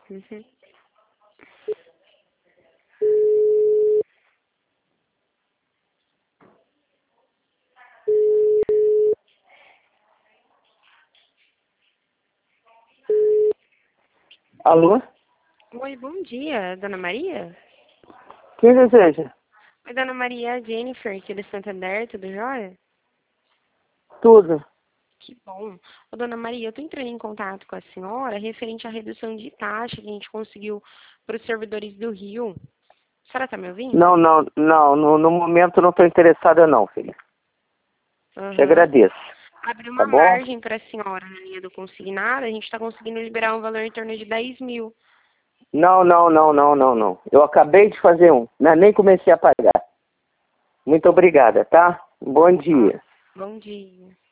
Uhum. Alô? Oi, bom dia, Dona Maria? Quem deseja? Oi, Dona Maria, Jennifer, aqui do Santander, tudo jóia? Tudo. Que bom. Ô, Dona Maria, eu tô entrando em contato com a senhora referente à redução de taxa que a gente conseguiu para os servidores do Rio. A senhora tá me ouvindo? Não. No momento não estou interessada não, filha. Te Aham. agradeço. Abriu Tá uma bom? margem para a senhora na linha do consignado, a gente está conseguindo liberar um valor em torno de 10 mil. Não. Eu acabei de fazer um. Nem comecei a pagar. Muito obrigada, tá? Bom Ó, dia. bom dia.